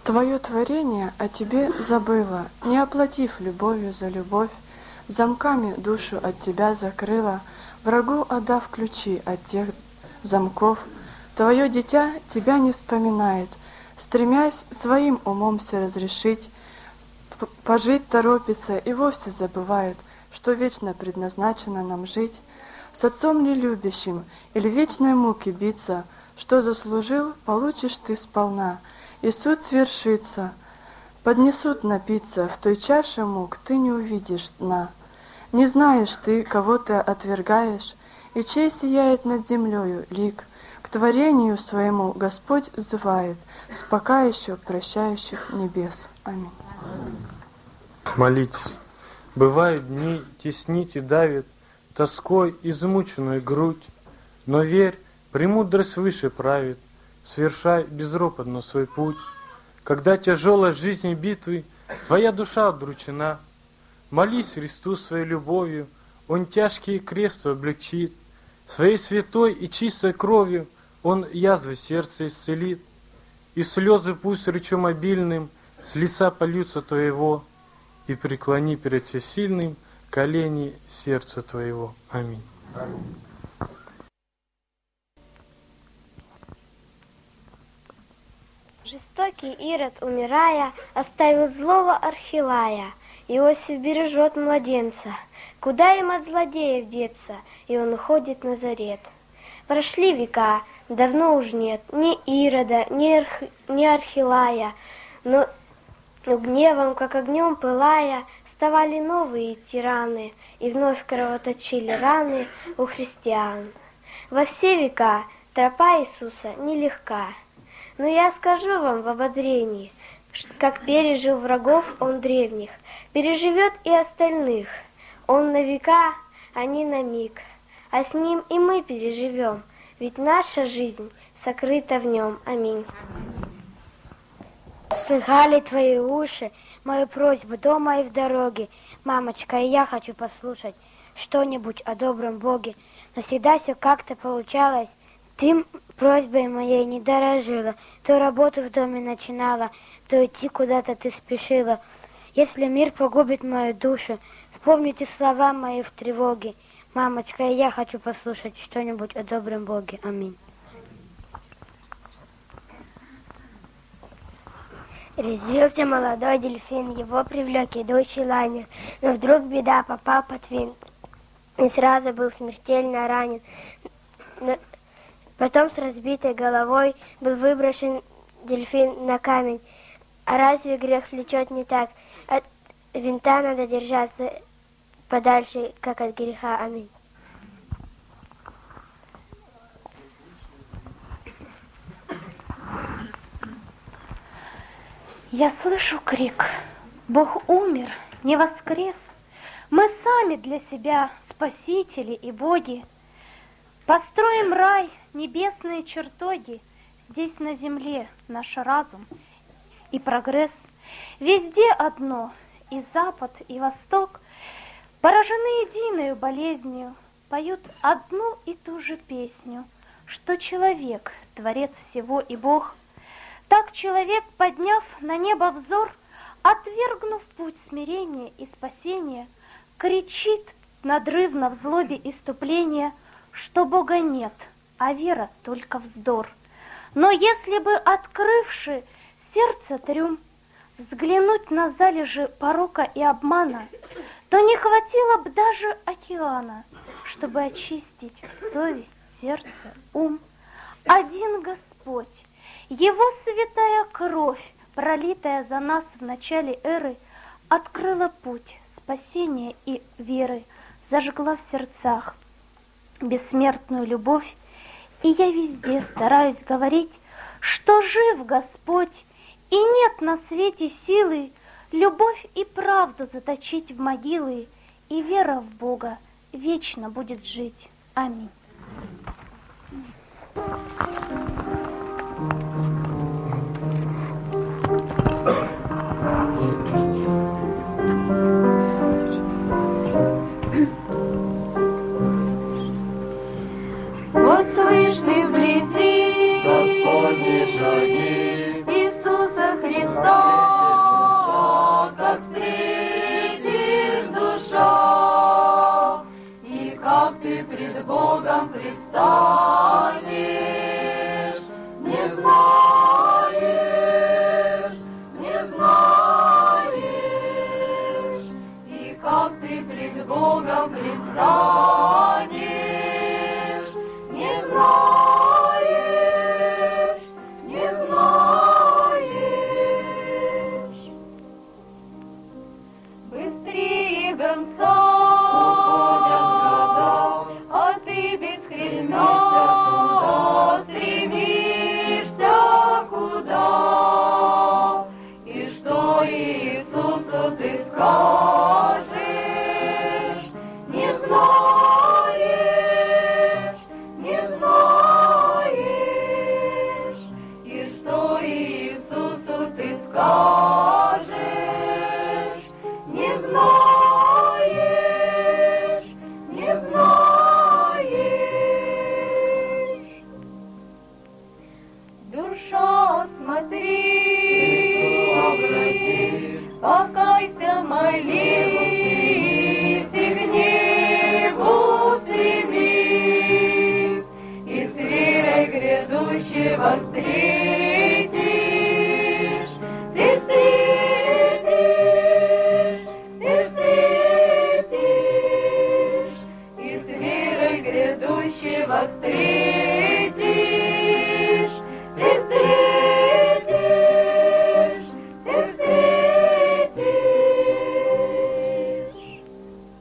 Твое творение о тебе забыло, не оплатив любовью за любовь, замками душу от тебя закрыла, врагу отдав ключи от тех замков. Твое дитя тебя не вспоминает, стремясь своим умом все разрешить, пожить торопится и вовсе забывает, что вечно предназначено нам жить. С отцом нелюбящим или вечной муки биться, что заслужил, получишь ты сполна, и суд свершится. Поднесут напиться, в той чаше мук ты не увидишь дна. Не знаешь ты, кого ты отвергаешь, и чей сияет над землею лик. К творению своему Господь взывает, с пока еще прощающих небес. Аминь. Молитесь. Бывают дни, теснить и давит тоской измученную грудь, но верь, премудрость выше правит, свершай безропотно свой путь. Когда тяжелой жизни битвы твоя душа удручена, молись Христу своей любовью, Он тяжкий крест облегчит, своей святой и чистой кровью Он язвы сердца исцелит, и слезы пусть речом обильным с лица польются твоего, и преклони перед всесильным колени сердца твоего. Аминь. Аминь. Жестокий Ирод, умирая, оставил злого Архилая. Иосиф бережет младенца. Куда им от злодеев деться? И он уходит в Назарет. Прошли века, давно уж нет ни Ирода, ни Архилая, но гневом, как огнем пылая, вставали новые тираны и вновь кровоточили раны у христиан. Во все века тропа Иисуса нелегка, но я скажу вам в ободрении, как пережил врагов Он древних, переживет и остальных. Он на века, они на миг, а с Ним и мы переживем, ведь наша жизнь сокрыта в Нем. Аминь. Слыхали твои уши мою просьбу дома и в дороге. Мамочка, и я хочу послушать что-нибудь о добром Боге. Но всегда все как-то получалось. Ты просьбой моей не дорожила. То работу в доме начинала, то идти куда-то ты спешила. Если мир погубит мою душу, вспомните слова мои в тревоге. Мамочка, и я хочу послушать что-нибудь о добром Боге. Аминь. Резвился молодой дельфин, его привлек идущий лайнер, но вдруг беда, попал под винт и сразу был смертельно ранен. Потом с разбитой головой был выброшен дельфин на камень. А разве грех влечет не так? От винта надо держаться подальше, как от греха. Аминь. Я слышу крик: Бог умер, не воскрес. Мы сами для себя спасители и боги. Построим рай, небесные чертоги. Здесь на земле наш разум и прогресс. Везде одно, и запад, и восток, поражены единою болезнью, поют одну и ту же песню, что человек, творец всего и Бог. Так человек, подняв на небо взор, отвергнув путь смирения и спасения, кричит надрывно в злобе иступления, что Бога нет, а вера только вздор. Но если бы, открывши сердце трюм, взглянуть на залежи порока и обмана, то не хватило бы даже океана, чтобы очистить совесть, сердце, ум. Один Господь, Его святая кровь, пролитая за нас в начале эры, открыла путь спасения и веры, зажгла в сердцах бессмертную любовь. И я везде стараюсь говорить, что жив Господь, и нет на свете силы любовь и правду заточить в могилы, и вера в Бога вечно будет жить. Аминь. Вот слышны вблизи Господни шаги Иисуса Христа. грядущего встретишь. Ты встретишь, и с верой грядущего встретишь.